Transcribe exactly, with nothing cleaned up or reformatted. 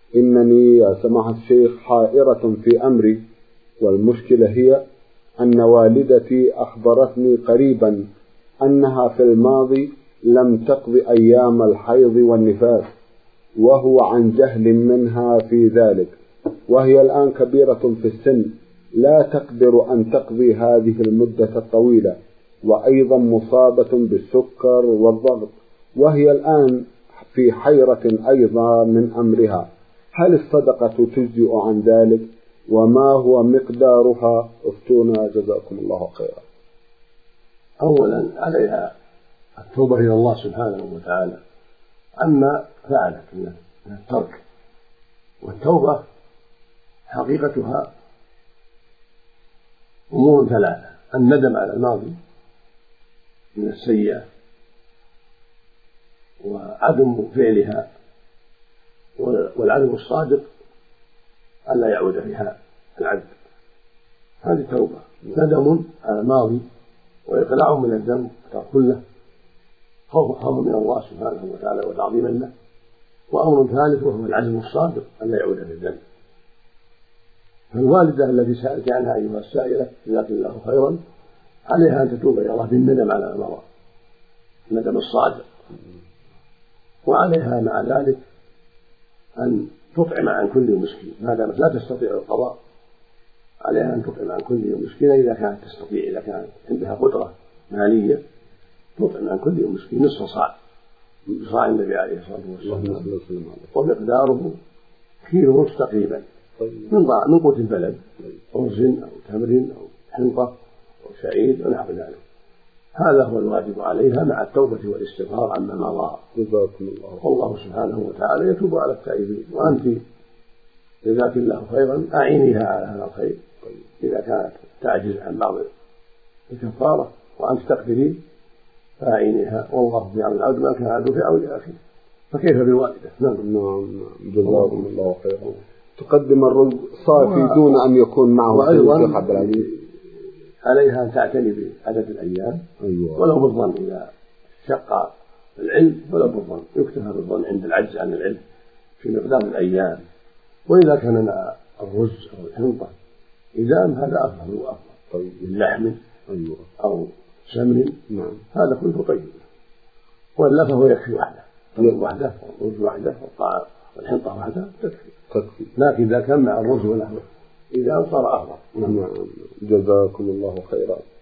إنني يا سماحة الشيخ حائرة في أمري، والمشكلة هي أن والدتي أخبرتني قريبا أنها في الماضي لم تقض أيام الحيض والنفاس، وهو عن جهل منها في ذلك، وهي الآن كبيرة في السن لا تقدر أن تقضي هذه المدة الطويلة، وأيضا مصابة بالسكر والضغط، وهي الآن في حيرة أيضا من أمرها. هل الصدقة تجزئ عن ذلك؟ وما هو مقدارها؟ افتونا جزاكم الله خيرا. أولا عليها التوبة إلى الله سبحانه وتعالى عما فعلت من الترك، والتوبة حقيقتها أمور ثلاثة: الندم على الماضي من السيئة، وعدم فعلها، والعدم الصادق ألا يعود فيها العبد. هذه توبة: ندم على الماضي، وإقلاع من الذنب كله، خوفا من الله سبحانه وتعالى وتعظيما له. وأمر ثالث وهو العزم الصادق ألا يعود في الذنب. فالوالدة التي سألت عنها أيها السائلة جزاك الله خيرا عليها أن تتوب إلى الله بالندم على ما مضى، الندم الصادق، وعليها مع ذلك أن تطعم عن كل مسكين ما دامت لا تستطيع القضاء. عليها أن تطعم عن كل مسكين إذا كانت تستطيع، إذا كانت عندها قدرة مالية تطعم عن كل مسكين نصف صاع، صاع النبي عليه الصلاة والسلام، ومقداره كيلو ونصف تقريبا من من قوت البلد، رز أو تمر أو حنطة أو شعير ونحو ذلك. هذا هو الواجب عليها مع التوبة والاستغفار عما مضى. جزاكم الله. والله سبحانه وتعالى يتوب على التائبين. وأنت جزاك الله خيرا أعينيها على هذا الخير إذا كانت تعجز عن بعض الكفارة وأنت تقدرين فأعينيها، والله في عون العبد ما كان عبده في عون أخيه، فكيف بالوالدة؟ نعم نعم جزاكم الله خيرا. تقدم الرز صافي دون أن يكون معه أيضا عليها أن تعتني بعدد الأيام. أيوة. ولو بالظن إذا شق العلم، ولو بالظن يكتفى بالظن عند العجز عن العلم في مقدار الأيام. وإذا كان مع الرز أو الحنطة إذا هذا أفضل وأفضل. طيب من لحم أيوة. أو سمن. نعم. هذا كله طيب، وإلا فهو يكفي وحده، الرز وحده والرز وحده والحنطة وحده تكفي. تكفي. لكن إذا كان مع الرز ونحوه إذا صار أفضل. نعم. جزاكم الله خيرا.